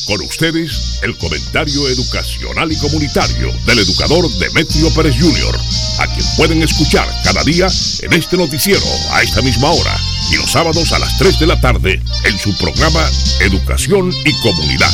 Con ustedes, el comentario educacional y comunitario del educador Demetrio Pérez Jr., a quien pueden escuchar cada día en este noticiero a esta misma hora y los sábados a las 3 de la tarde en su programa Educación y Comunidad.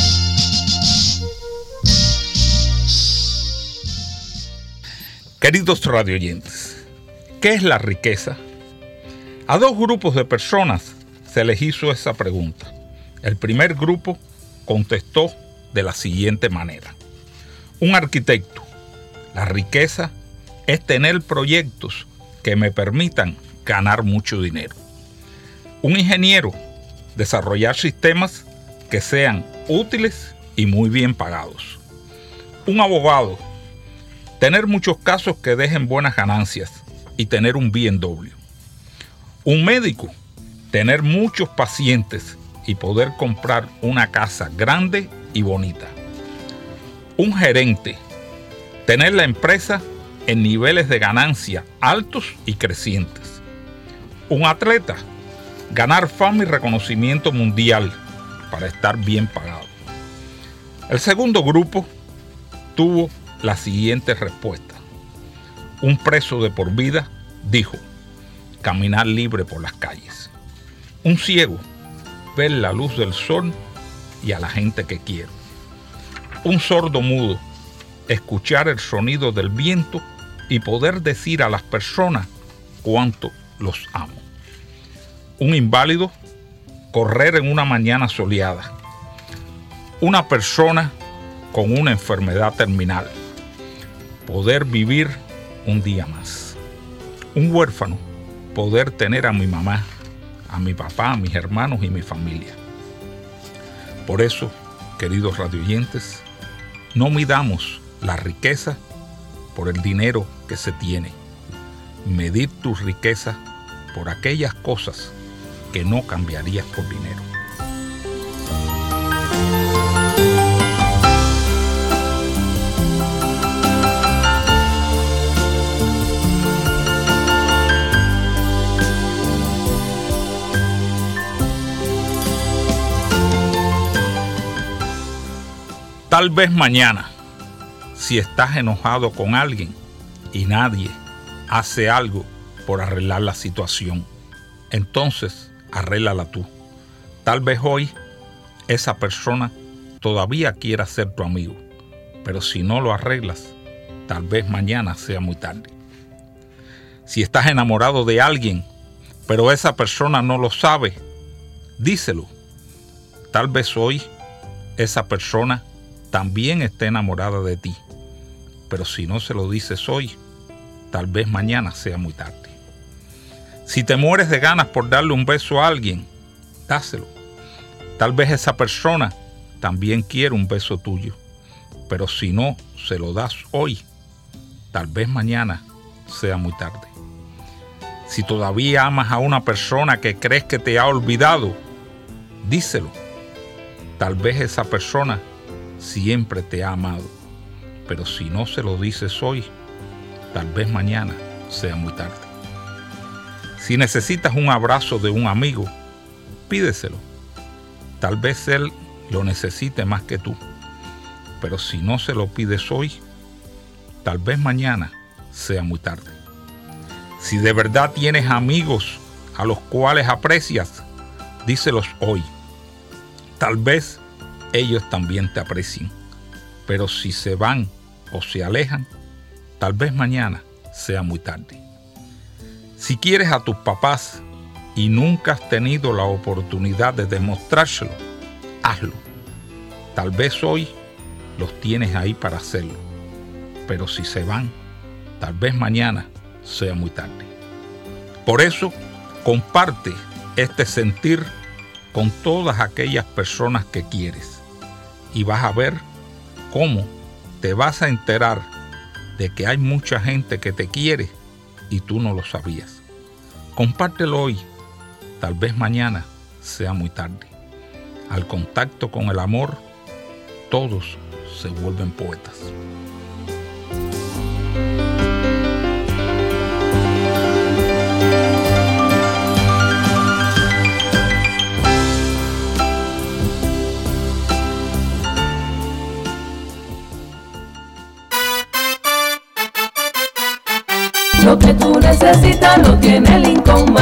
Queridos radioyentes, ¿qué es la riqueza? A dos grupos de personas se les hizo esa pregunta. El primer grupo contestó de la siguiente manera. Un arquitecto: la riqueza es tener proyectos que me permitan ganar mucho dinero. Un ingeniero: desarrollar sistemas que sean útiles y muy bien pagados. Un abogado: tener muchos casos que dejen buenas ganancias y tener un bien doble. Un médico: tener muchos pacientes y poder comprar una casa grande y bonita. Un gerente: tener la empresa en niveles de ganancia altos y crecientes. Un atleta: ganar fama y reconocimiento mundial para estar bien pagado. El segundo grupo tuvo la siguiente respuesta. Un preso de por vida dijo: caminar libre por las calles. Un ciego: ver la luz del sol y a la gente que quiero. Un sordo mudo: escuchar el sonido del viento y poder decir a las personas cuánto los amo. Un inválido: correr en una mañana soleada. Una persona con una enfermedad terminal: poder vivir un día más. Un huérfano: poder tener a mi mamá, a mi papá, a mis hermanos y mi familia. Por eso, queridos radioyentes, no midamos la riqueza por el dinero que se tiene. Medir tu riqueza por aquellas cosas que no cambiarías por dinero. Tal vez mañana, si estás enojado con alguien y nadie hace algo por arreglar la situación, entonces arréglala tú. Tal vez hoy esa persona todavía quiera ser tu amigo, pero si no lo arreglas, tal vez mañana sea muy tarde. Si estás enamorado de alguien, pero esa persona no lo sabe, díselo. Tal vez hoy esa persona también esté enamorada de ti, pero si no se lo dices hoy, tal vez mañana sea muy tarde. Si te mueres de ganas por darle un beso a alguien, dáselo. Tal vez esa persona también quiere un beso tuyo, pero si no se lo das hoy, tal vez mañana sea muy tarde. Si todavía amas a una persona que crees que te ha olvidado, díselo. Tal vez esa persona siempre te ha amado, pero si no se lo dices hoy, tal vez mañana sea muy tarde. Si necesitas un abrazo de un amigo, pídeselo. Tal vez él lo necesite más que tú, pero si no se lo pides hoy, tal vez mañana sea muy tarde. Si de verdad tienes amigos a los cuales aprecias, díselos hoy. Tal vez ellos también te aprecien, pero si se van o se alejan, tal vez mañana sea muy tarde. Si quieres a tus papás y nunca has tenido la oportunidad de demostrárselo, hazlo. Tal vez hoy los tienes ahí para hacerlo, pero si se van, tal vez mañana sea muy tarde. Por eso, comparte este sentir con todas aquellas personas que quieres y vas a ver cómo te vas a enterar de que hay mucha gente que te quiere y tú no lo sabías. Compártelo hoy, tal vez mañana sea muy tarde. Al contacto con el amor, todos se vuelven poetas.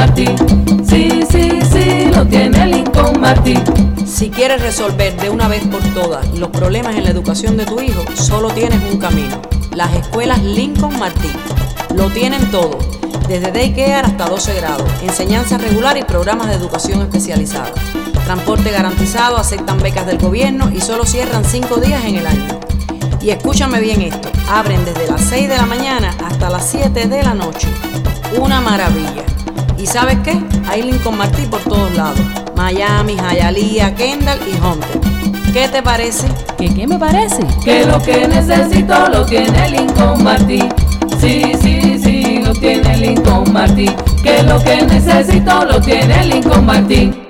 Martí. Sí, sí, sí, lo tiene Lincoln Martí. Si quieres resolver de una vez por todas los problemas en la educación de tu hijo, solo tienes un camino: las escuelas Lincoln Martí. Lo tienen todo, desde daycare hasta 12 grados, enseñanza regular y programas de educación especializada. Transporte garantizado, aceptan becas del gobierno y solo cierran 5 días en el año. Y escúchame bien esto, abren desde las 6 de la mañana hasta las 7 de la noche. Una maravilla. ¿Y sabes qué? Hay Lincoln Martí por todos lados: Miami, Hialeah, Kendall y Hunter. ¿Qué te parece? ¿Qué me parece? Que lo que necesito lo tiene Lincoln Martí. Sí, sí, sí, lo tiene Lincoln Martí. Que lo que necesito lo tiene Lincoln Martí.